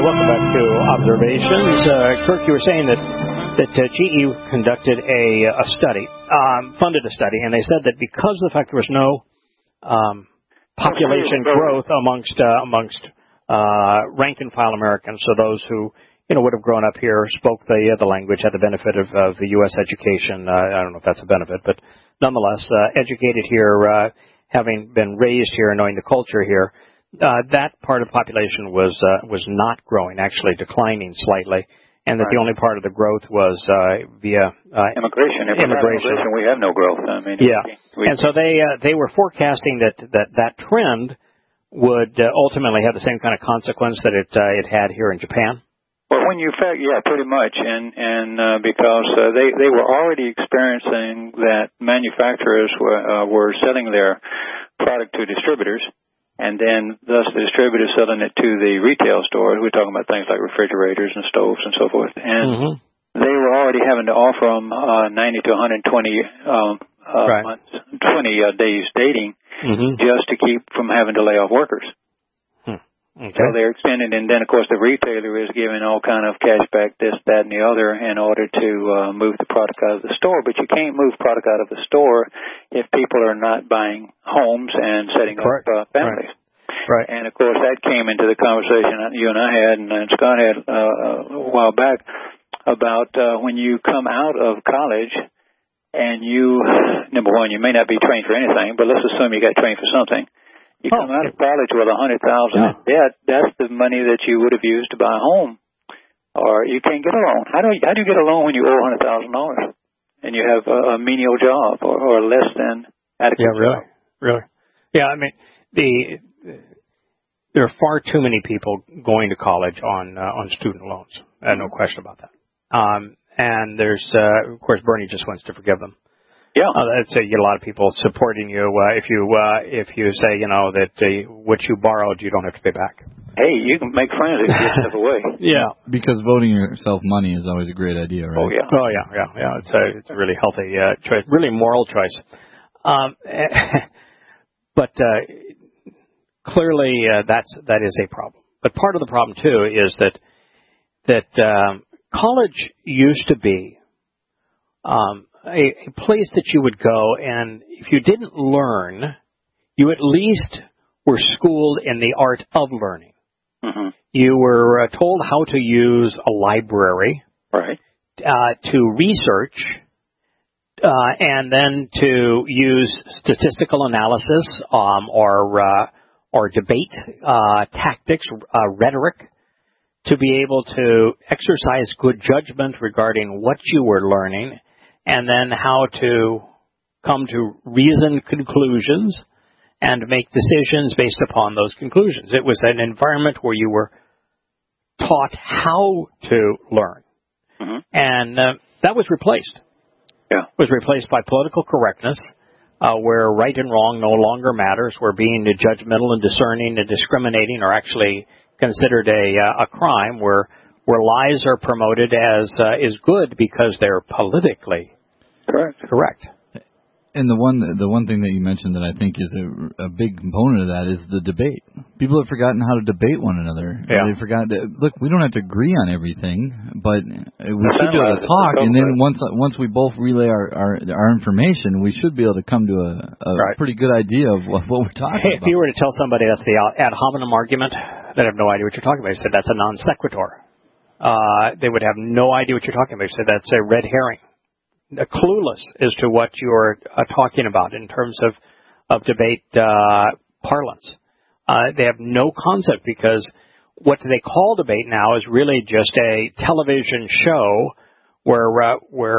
welcome back to Observations. Kirk, you were saying that GE conducted a study, funded a study, and they said that because of the fact there was no population growth amongst rank and file Americans, so those who would have grown up here, spoke the language, had the benefit of the U.S. education. I don't know if that's a benefit, but nonetheless, educated here, having been raised here and knowing the culture here, that part of the population was not growing, actually declining slightly, and that the only part of the growth was via immigration. If immigration, we have no growth. I mean, and so they were forecasting that trend would ultimately have the same kind of consequence that it had here in Japan. Well, when you pretty much, and because they were already experiencing that manufacturers were selling their product to distributors, and then thus the distributors selling it to the retail stores. We're talking about things like refrigerators and stoves and so forth, and they were already having to offer them 90 to 120 months, 20 days dating, just to keep from having to lay off workers. Okay. So they're extending, and then, of course, the retailer is giving all kind of cashback, this, that, and the other, in order to move the product out of the store. But you can't move product out of the store if people are not buying homes and setting up families. Right. And, of course, that came into the conversation you and I had, and Scott had a while back, about when you come out of college and you, number one, you may not be trained for anything, but let's assume you got trained for something. You come out of college with $100,000 in debt. That's the money that you would have used to buy a home, or you can't get a loan. How do you get a loan when you owe $100,000 and you have a menial job or less than adequate job? Really. Yeah, I mean there are far too many people going to college on student loans. No question about that. And there's of course Bernie just wants to forgive them. Yeah, I'd say you get a lot of people supporting you if you say that what you borrowed you don't have to pay back. Hey, you can make friends if you give stuff away. Yeah, because voting yourself money is always a great idea, right? Oh yeah. It's a really healthy choice, really moral choice. But clearly that is a problem. But part of the problem too is that college used to be a place that you would go, and if you didn't learn, you at least were schooled in the art of learning. You were told how to use a library, to research, and then to use statistical analysis or debate tactics, rhetoric, to be able to exercise good judgment regarding what you were learning, and then how to come to reasoned conclusions and make decisions based upon those conclusions. It was an environment where you were taught how to learn. And that was replaced. It was replaced by political correctness, where right and wrong no longer matters, where being judgmental and discerning and discriminating are actually considered a crime, where lies are promoted as is good because they're politically correct. And the one thing that you mentioned that I think is a big component of that is the debate. People have forgotten how to debate one another. They've forgotten look, we don't have to agree on everything, but we should be able to talk. And then once we both relay our information, we should be able to come to a pretty good idea of what we're talking about. If you were to tell somebody that's the ad hominem argument, they'd have no idea what you're talking about. You said that's a non sequitur. They would have no idea what you're talking about. You said that's a red herring. Clueless as to what you're talking about in terms of debate parlance. They have no concept, because what they call debate now is really just a television show where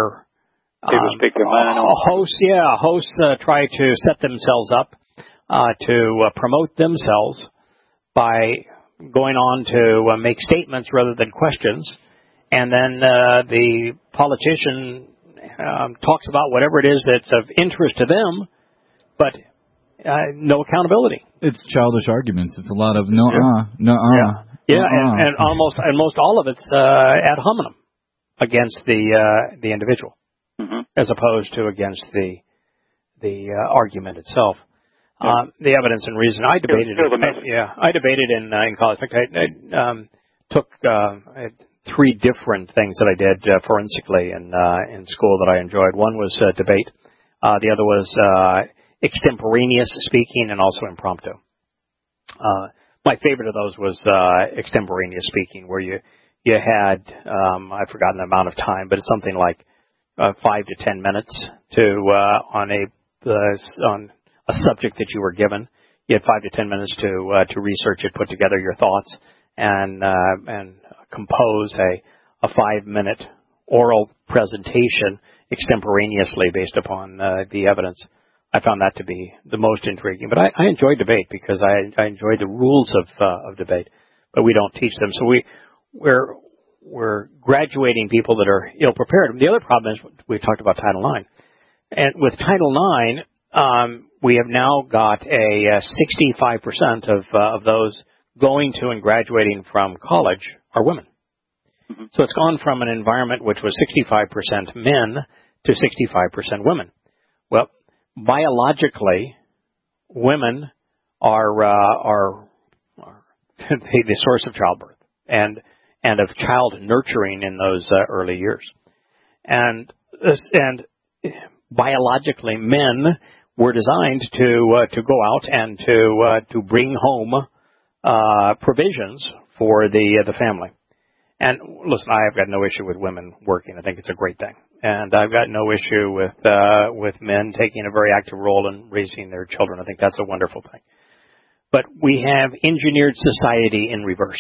hosts try to set themselves up to promote themselves by going on to make statements rather than questions, and then the politician talks about whatever it is that's of interest to them, but no accountability. It's childish arguments. It's a lot of and most all of it's ad hominem against the individual, as opposed to against the argument itself. The evidence and reason. I debated in college. In fact, took I had 3 different things that I did forensically in school that I enjoyed. One was debate. The other was extemporaneous speaking and also impromptu. My favorite of those was extemporaneous speaking, where you had I've forgotten the amount of time, but it's something like 5 to 10 minutes to on a subject that you were given. You had 5 to 10 minutes to research it, put together your thoughts, and compose a 5-minute oral presentation extemporaneously based upon the evidence. I found that to be the most intriguing. But I enjoy debate because I enjoy the rules of debate, but we don't teach them. So we're graduating people that are ill prepared. The other problem is we talked about Title IX, and with Title IX, we have now got a 65% of those going to and graduating from college are women. Mm-hmm. So it's gone from an environment which was 65% men to 65% women. Well, biologically, women are the source of childbirth and of child nurturing in those early years. And biologically, men were designed to go out and to bring home provisions for the family. And listen, I have got no issue with women working. I think it's a great thing. And I've got no issue with men taking a very active role in raising their children. I think that's a wonderful thing. But we have engineered society in reverse.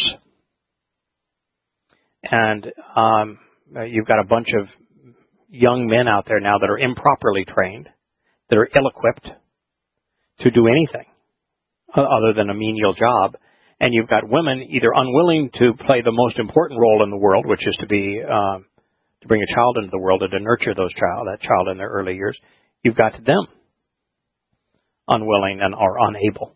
And you've got a bunch of young men out there now that are improperly trained, that are ill-equipped to do anything other than a menial job. And you've got women either unwilling to play the most important role in the world, which is to bring a child into the world and to nurture that child in their early years. You've got them unwilling and are unable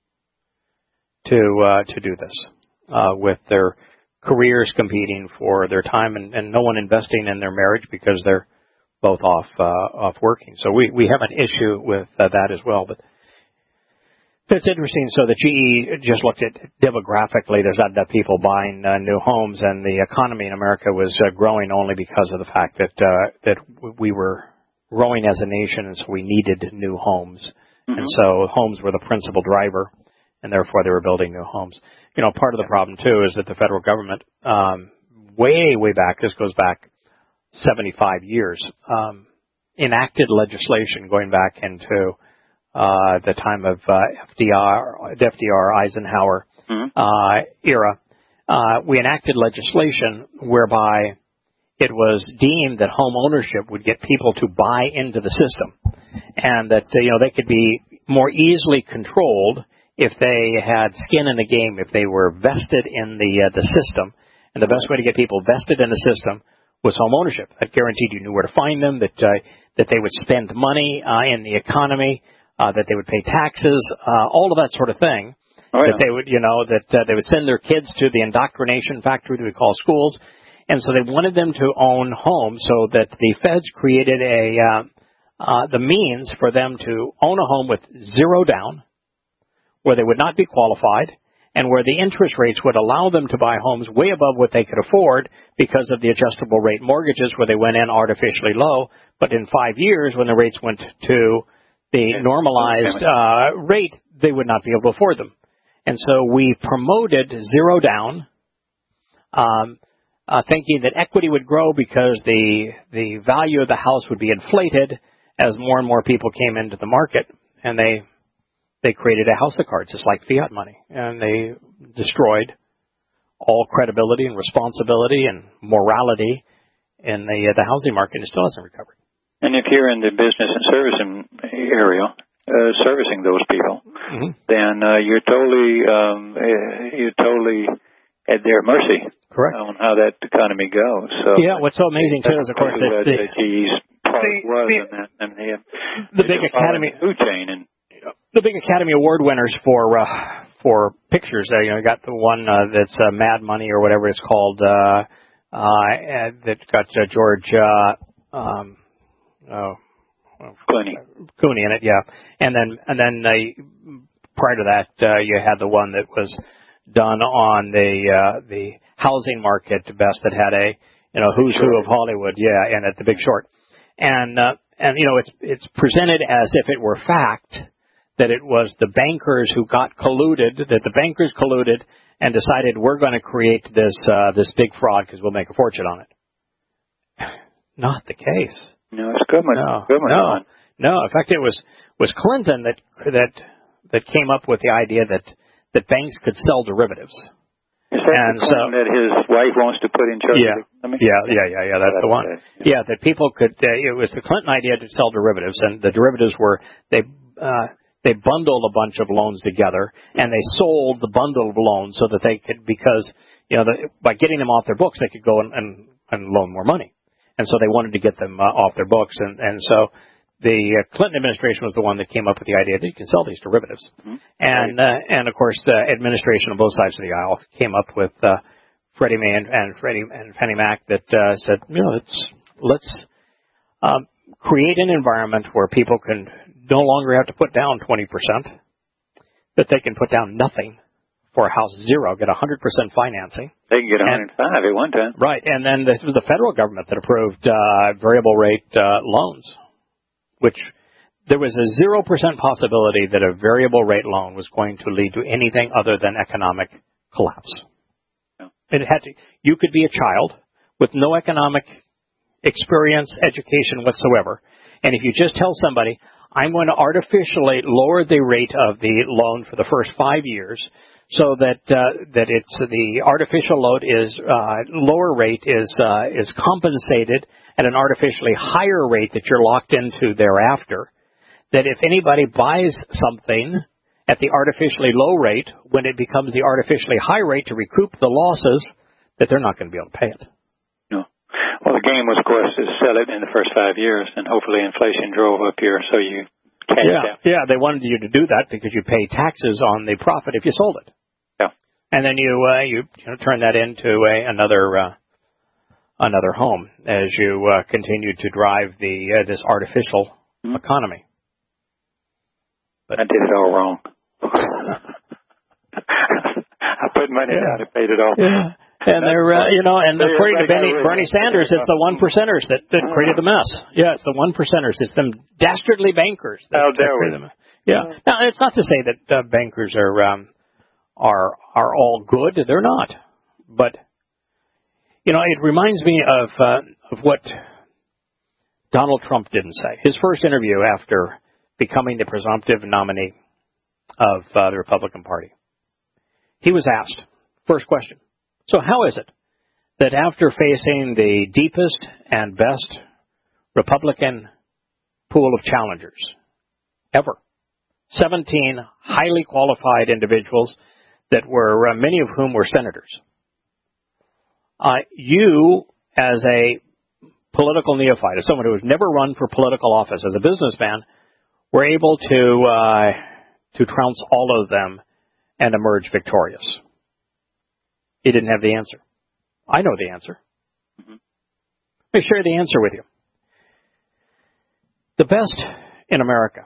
to do this with their careers competing for their time and no one investing in their marriage because they're both off working. So we have an issue with that as well. But it's interesting. So the GE just looked at demographically. There's not enough people buying new homes, and the economy in America was growing only because of the fact that we were growing as a nation, and so we needed new homes. Mm-hmm. And so homes were the principal driver, and therefore they were building new homes. You know, part of the problem too is that the federal government, way back, this goes back 75 years, enacted legislation going back into the time of FDR Eisenhower era. We enacted legislation whereby it was deemed that home ownership would get people to buy into the system, and that they could be more easily controlled if they had skin in the game, if they were vested in the system. And the best way to get people vested in the system was home ownership. That guaranteed you knew where to find them, that they would spend money in the economy, that they would pay taxes, all of that sort of thing. Oh, yeah. That they would, that they would send their kids to the indoctrination factory that we call schools. And so they wanted them to own homes, so that the feds created the means for them to own a home with zero down, where they would not be qualified, and where the interest rates would allow them to buy homes way above what they could afford because of the adjustable rate mortgages, where they went in artificially low. But in 5 years, when the rates went to the normalized rate, they would not be able to afford them. And so we promoted zero down, thinking that equity would grow because the value of the house would be inflated as more and more people came into the market, and they created a house of cards, just like fiat money, and they destroyed all credibility and responsibility and morality in the housing market. It still hasn't recovered. And if you're in the business and servicing area, servicing those people, then you're totally at their mercy. Correct. On how that economy goes. So yeah, what's so amazing too is, of course, that the GE's product was, and the big Academy food chain and. The big Academy Award winners for pictures, you got the one that's Mad Money or whatever it's called, that got George Clooney in it, yeah. And then prior to that, you had the one that was done on the housing market, best, that had a, who's who of Hollywood, and at The Big Short. And it's presented as if it were fact that it was the bankers who got colluded, that the bankers colluded and decided we're going to create this big fraud because we'll make a fortune on it. Not the case. No, it's government. No. In fact, it was Clinton that came up with the idea that banks could sell derivatives. Is that the Clinton that his wife wants to put in charge of the economy? Yeah, that's the one. Yeah, that people could, it was the Clinton idea to sell derivatives, and the derivatives were, they bundled a bunch of loans together, and they sold the bundle of loans so that they could, because, by getting them off their books, they could go and loan more money. And so they wanted to get them off their books, and so the Clinton administration was the one that came up with the idea that you can sell these derivatives. Mm-hmm. And of course, the administration on both sides of the aisle came up with Freddie Mae and Fannie Mac that said, let's create an environment where people can no longer have to put down 20%, that they can put down nothing for a house, zero, get 100% financing. They can get 105 at one time. Right, and then this was the federal government that approved variable rate loans, which there was a 0% possibility that a variable rate loan was going to lead to anything other than economic collapse. No. You could be a child with no economic experience, education whatsoever, and if you just tell somebody, I'm going to artificially lower the rate of the loan for the first 5 years so that it's the artificial lower rate is compensated at an artificially higher rate that you're locked into thereafter, that if anybody buys something at the artificially low rate, when it becomes the artificially high rate to recoup the losses, that they're not going to be able to pay it. No. Well, the game was, of course, to sell it in the first 5 years, and hopefully inflation drove up here, so you cashed out. Yeah, they wanted you to do that because you pay taxes on the profit if you sold it. Yeah. And then you turn that into another home as you continue to drive this artificial economy. But I did it all wrong. I put money down and paid it off. Yeah. And they're, and according to Bernie Sanders, it's the one percenters that created the mess. Yeah, it's the one percenters. It's them dastardly bankers that created the mess. Yeah. Now, it's not to say that bankers are all good. They're not. But, it reminds me of what Donald Trump didn't say. His first interview after becoming the presumptive nominee of the Republican Party. He was asked, first question, so how is it that after facing the deepest and best Republican pool of challengers ever, 17 highly qualified individuals that were, many of whom were senators, you as a political neophyte, as someone who has never run for political office, as a businessman, were able to trounce all of them and emerge victorious? He didn't have the answer. I know the answer. Mm-hmm. Let me share the answer with you. The best in America,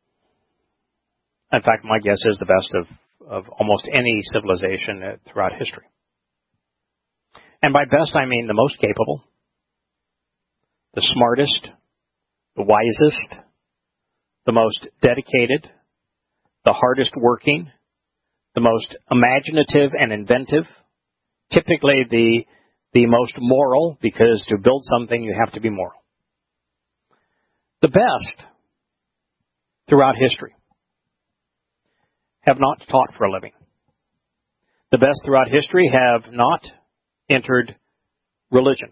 in fact, my guess is the best of almost any civilization throughout history. And by best, I mean the most capable, the smartest, the wisest, the most dedicated, the hardest working, the most imaginative and inventive, typically the most moral, because to build something you have to be moral. The best throughout history have not taught for a living. The best throughout history have not entered religion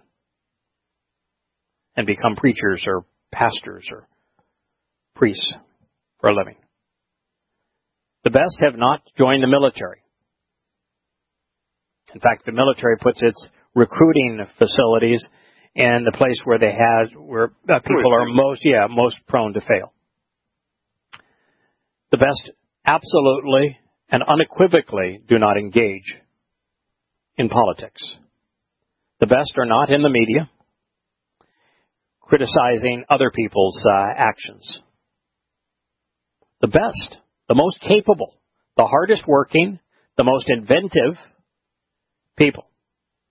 and become preachers or pastors or priests for a living. The best have not joined the military. In fact, the military puts its recruiting facilities in the place where people are most prone to fail. The best absolutely and unequivocally do not engage in politics. The best are not in the media criticizing other people's actions. The best, the most capable, the hardest working, the most inventive people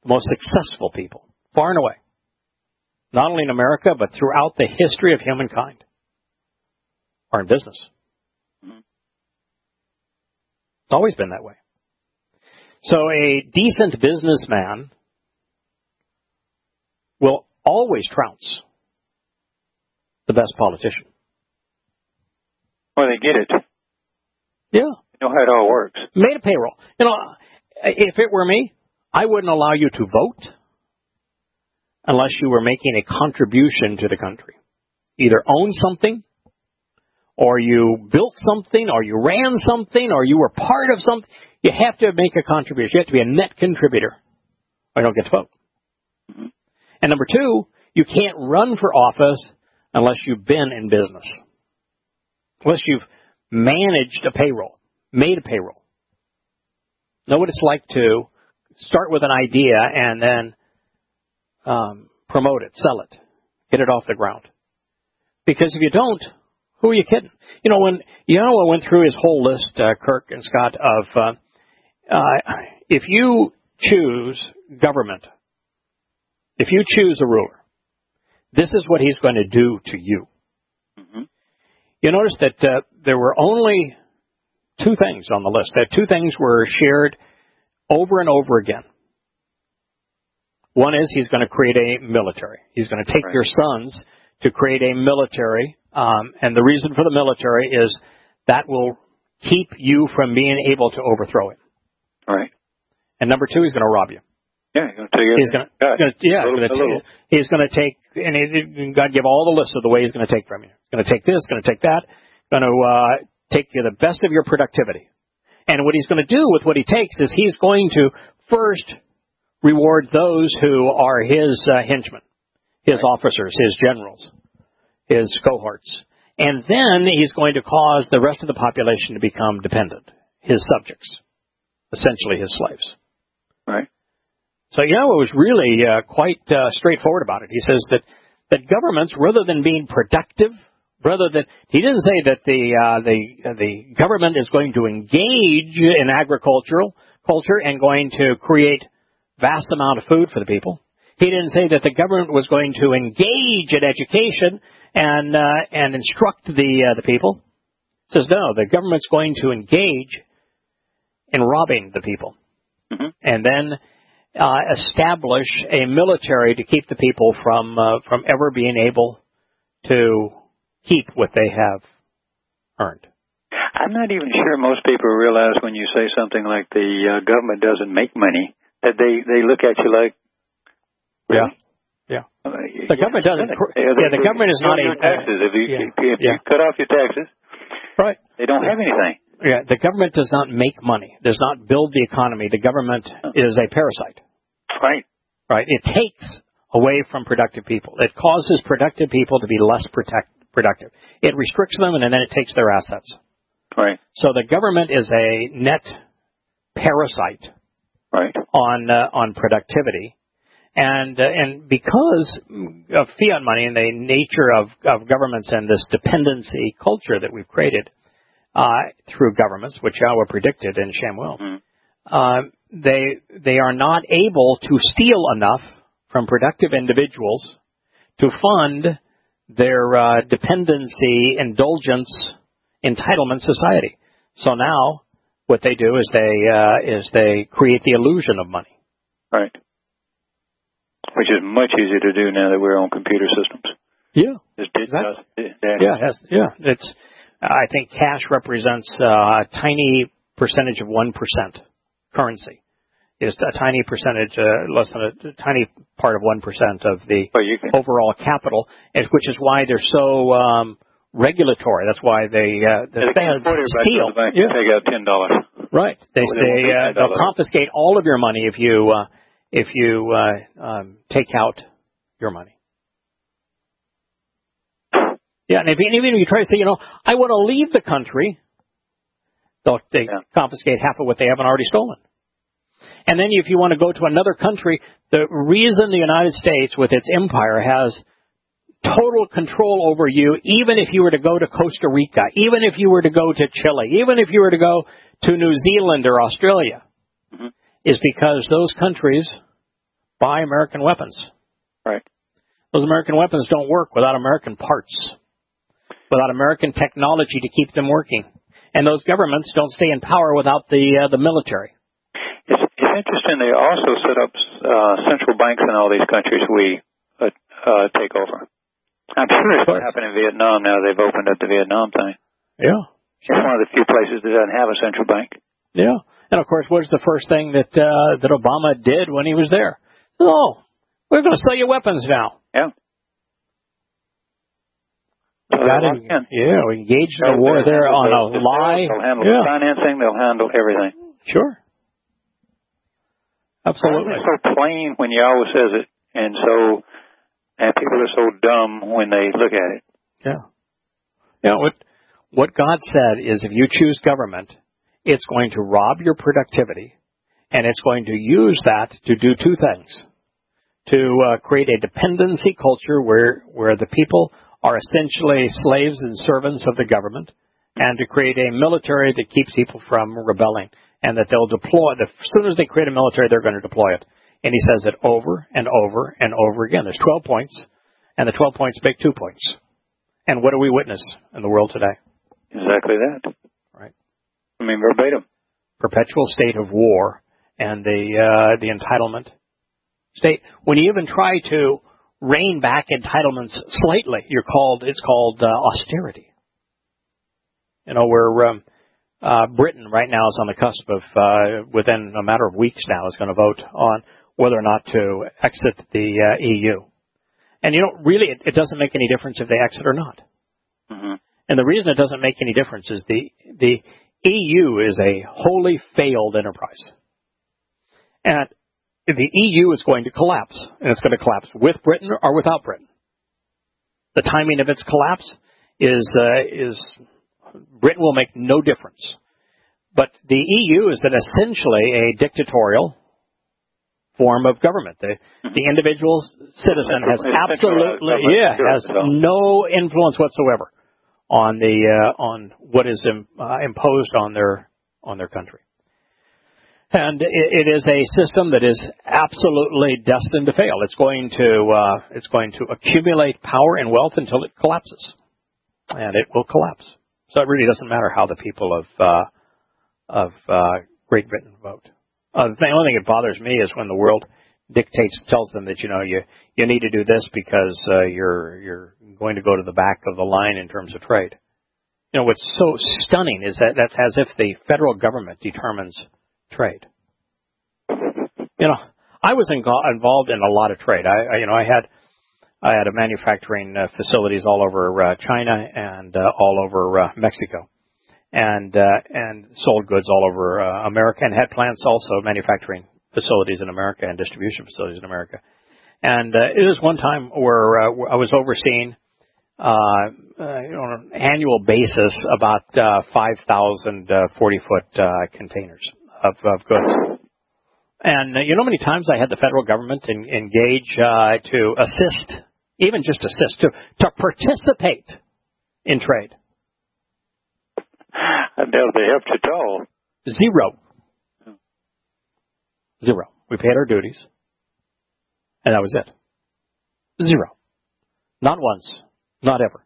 the most successful people, far and away, not only in America, but throughout the history of humankind, are in business. It's always been that way. So a decent businessman will always trounce the best politician. Well, they get it. Yeah. They know how it all works. Made a payroll. You know, if it were me, I wouldn't allow you to vote unless you were making a contribution to the country. Either own something, or you built something, or you ran something, or you were part of something. You have to make a contribution. You have to be a net contributor, or you don't get to vote. Mm-hmm. And number two, you can't run for office unless you've been in business. Unless you've managed a payroll, made a payroll. Know what it's like to start with an idea and then promote it, sell it, get it off the ground. Because if you don't, who are you kidding? You know, when Yahweh went through his whole list, Kirk and Scott, of if you choose government, if you choose a ruler, this is what he's going to do to you. Mm-hmm. You notice that there were only two things on the list. That two things were shared over and over again. One is he's going to create a military. He's going to take your sons to create a military. And the reason for the military is that will keep you from being able to overthrow it. Right. And number two, he's going to rob you. Yeah, he's going to he's going to take, and God give all the list of the way he's going to take from you. He's going to take this, going to take that, going to take you the best of your productivity. And what he's going to do with what he takes is he's going to first reward those who are his henchmen, his officers, his generals, his cohorts. And then he's going to cause the rest of the population to become dependent, his subjects, essentially his slaves. Right. So Yahweh was really quite straightforward about it. He says that governments, rather than being productive, he didn't say that the government is going to engage in agricultural culture and going to create vast amount of food for the people. He didn't say that the government was going to engage in education and instruct the people. He says no, the government's going to engage in robbing the people, mm-hmm. and then establish a military to keep the people from ever being able to keep what they have earned. I'm not even sure most people realize when you say something like the government doesn't make money, that they look at you like, really? Yeah. The government doesn't. The government is not a taxes. If you cut off your taxes, right, they don't have anything. Yeah, the government does not make money. Does not build the economy. The government is a parasite. Right. Right. It takes away from productive people. It causes productive people to be less productive. It restricts them, and then it takes their assets. Right. So the government is a net parasite. Right. On productivity, and because of fiat money and the nature of governments and this dependency culture that we've created through governments, which Yahweh predicted in Shamuel, they are not able to steal enough from productive individuals to fund their dependency, indulgence, entitlement society. So now what they do is they create the illusion of money. Right. Which is much easier to do now that we're on computer systems. Yeah. Exactly. It's. I think cash represents a tiny percentage of 1%. Currency is a tiny percentage, less than a tiny part of 1% of the overall capital, which is why they're so regulatory. That's why the feds steal. Take out $10. Right. They'll confiscate all of your money if you take out your money. Yeah, and even if you try to say, I want to leave the country, they confiscate half of what they haven't already stolen. And then if you want to go to another country, the reason the United States, with its empire, has total control over you, even if you were to go to Costa Rica, even if you were to go to Chile, even if you were to go to New Zealand or Australia, is because those countries buy American weapons. Right. Those American weapons don't work without American parts, without American technology to keep them working. And those governments don't stay in power without the military. It's interesting. They also set up central banks in all these countries we take over. I'm sure it's what happened in Vietnam now. They've opened up the Vietnam thing. Yeah. It's one of the few places that doesn't have a central bank. Yeah. And, of course, what was the first thing that Obama did when he was there? Oh, we're going to sell you weapons now. Yeah. We engaged in a war there on a lie. They'll handle the financing. They'll handle everything. Sure. Absolutely. It's so plain when Yahweh says it, and people are so dumb when they look at it. Yeah. What God said is if you choose government, it's going to rob your productivity, and it's going to use that to do two things. To create a dependency culture where the people are essentially slaves and servants of the government, and to create a military that keeps people from rebelling, and that they'll deploy. As soon as they create a military, they're going to deploy it. And he says it over and over and over again. There's 12 points, and the 12 points make 2 points. And what do we witness in the world today? Exactly that. Right. I mean, verbatim. Perpetual state of war and the entitlement state. When you even try to rein back entitlements slightly, it's called austerity. Where Britain right now is on the cusp of, within a matter of weeks now, is going to vote on whether or not to exit the EU. And really, it doesn't make any difference if they exit or not. Mm-hmm. And the reason it doesn't make any difference is the EU is a wholly failed enterprise. And the EU is going to collapse, and it's going to collapse with Britain or without Britain. The timing of its collapse is Britain will make no difference. But the EU is essentially a dictatorial form of government. The individual citizen has no influence whatsoever on what is imposed on their country. And it is a system that is absolutely destined to fail. It's going to accumulate power and wealth until it collapses, and it will collapse. So it really doesn't matter how the people of Great Britain vote. The only thing that bothers me is when the world tells them that you need to do this because you're going to go to the back of the line in terms of trade. What's so stunning is that that's as if the federal government determines trade. I was involved in a lot of trade. I had manufacturing facilities all over China and all over Mexico, and sold goods all over America, and had plants also, manufacturing facilities in America and distribution facilities in America. And it was one time where I was overseeing on an annual basis about 5,000 40-foot containers of goods. And how many times I had the federal government engage to assist, even just assist, to participate in trade? I doubt they helped you at all. Zero. We paid our duties, and that was it. Zero. Not once. Not ever.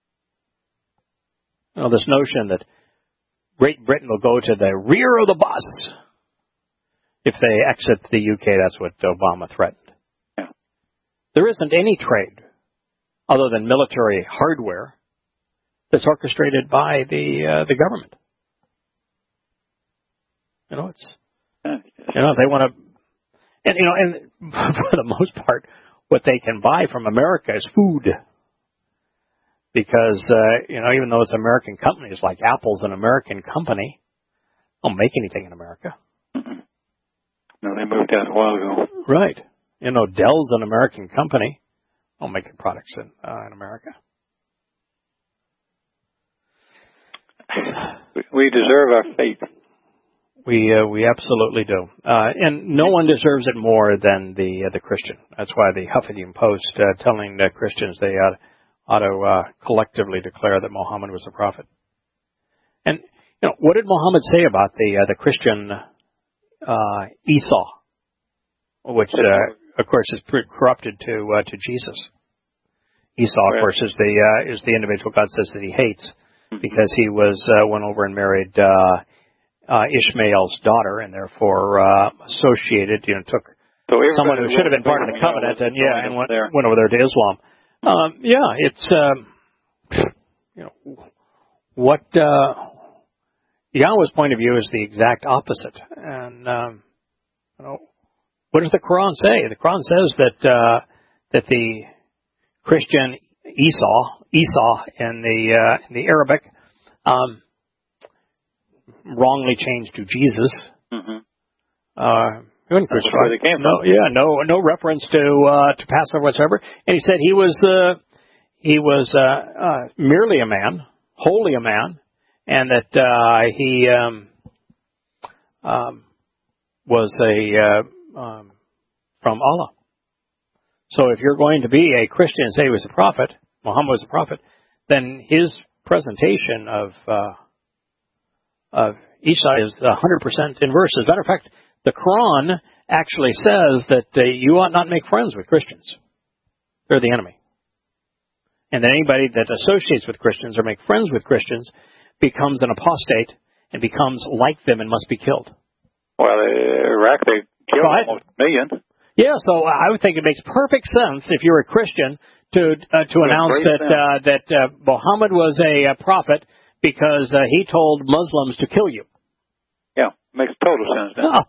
This notion that Great Britain will go to the rear of the bus if they exit the UK, that's what Obama threatened. Yeah. There isn't any trade other than military hardware that's orchestrated by the government. They want to, and for the most part, what they can buy from America is food. Because, even though it's American companies, like Apple's an American company, don't make anything in America. Mm-mm. No, they moved out a while ago. Right. Dell's an American company. Don't make products in America. We deserve our fate. We absolutely do. And no one deserves it more than the Christian. That's why the Huffington Post telling Christians they ought to collectively declare that Muhammad was a prophet. And what did Muhammad say about the Christian Esau, which of course, is corrupted to Jesus. Esau, of course, is the individual God says that he hates because he went over and married Ishmael's daughter, and therefore associated, took someone who should have been part of the covenant, and went over there to Islam. It's what Yahweh's point of view is the exact opposite, and what does the Quran say? The Quran says that the Christian Esau in the Arabic wrongly changed to Jesus. He wasn't crucified. No reference to Passover whatsoever. And he said he was merely a man, wholly a man, and that he was from Allah. So if you're going to be a Christian and say he was a prophet, Muhammad was a prophet, then his presentation of Isa is 100% inverse. As a matter of fact, the Quran actually says that you ought not make friends with Christians. They're the enemy. And that anybody that associates with Christians or make friends with Christians becomes an apostate and becomes like them and must be killed. Well, Iraq, they killed almost a million. Yeah, so I would think it makes perfect sense if you're a Christian to announce that Muhammad was a prophet because he told Muslims to kill you. Yeah, makes total sense. Oh.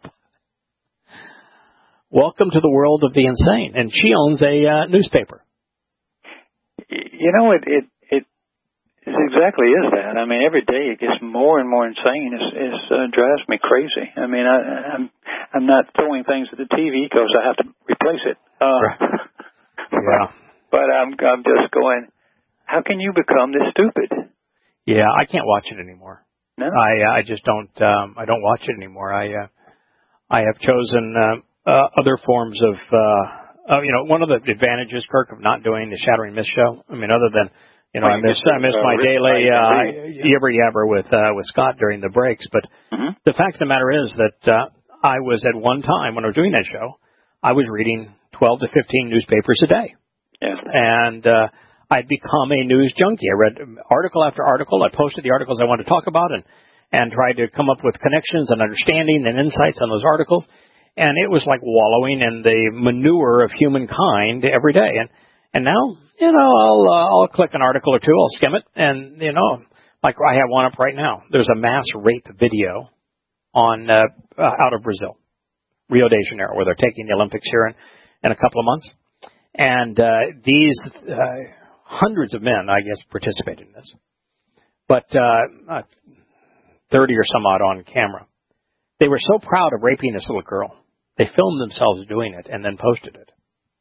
Welcome to the world of the insane, and she owns a newspaper. It exactly is that. I mean, every day it gets more and more insane. It drives me crazy. I mean, I'm not throwing things at the TV because I have to replace it. Yeah. But I'm just going, how can you become this stupid? Yeah, I can't watch it anymore. No, I just don't. I don't watch it anymore. I have chosen other forms of. One of the advantages, Kirk, of not doing the Shattering Myth show. I mean, other than I miss my daily yibber yabber with Scott during the breaks. But the fact of the matter is that I was at one time when I was doing that show, I was reading 12 to 15 newspapers a day. Yes. And I'd become a news junkie. I read article after article. I posted the articles I wanted to talk about and tried to come up with connections and understanding and insights on those articles. And it was like wallowing in the manure of humankind every day. And now, I'll click an article or two, I'll skim it, and, like I have one up right now. There's a mass rape video on out of Brazil, Rio de Janeiro, where they're taking the Olympics here in a couple of months. And these hundreds of men, I guess, participated in this. But 30 or some odd on camera. They were so proud of raping this little girl. They filmed themselves doing it and then posted it.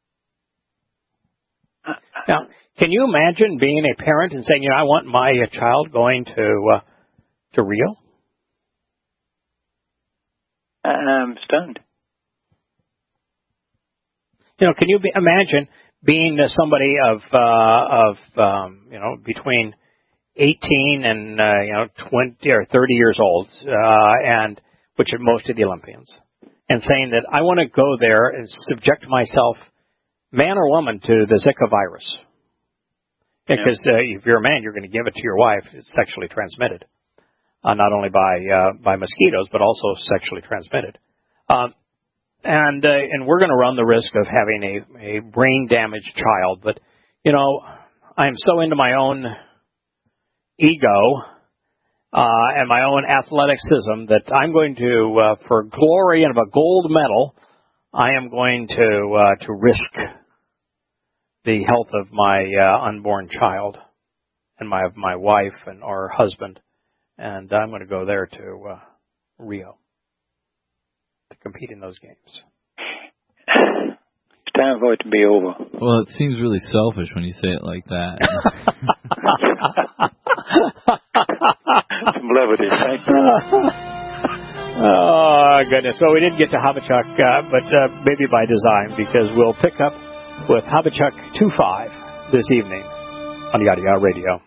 Now, can you imagine being a parent and saying, I want my child going to Rio? I'm stunned. Can you imagine being somebody of between 18 and 20 or 30 years old, and which are most of the Olympians, and saying that I want to go there and subject myself, man or woman, to the Zika virus. Because if you're a man, you're going to give it to your wife. It's sexually transmitted, not only by mosquitoes, but also sexually transmitted. And we're going to run the risk of having a brain damaged child. But I'm so into my own ego and my own athleticism that I'm going to, for glory and of a gold medal, I am going to risk the health of my unborn child and my wife and or husband, and I'm going to go there to Rio to compete in those games. It's time for it to be over. Well, it seems really selfish when you say it like that. Some levity. Thank you. Oh, goodness. Well, we didn't get to Habakkuk, but maybe by design, because we'll pick up with Habakkuk 2:5 this evening on Yada Yada Radio.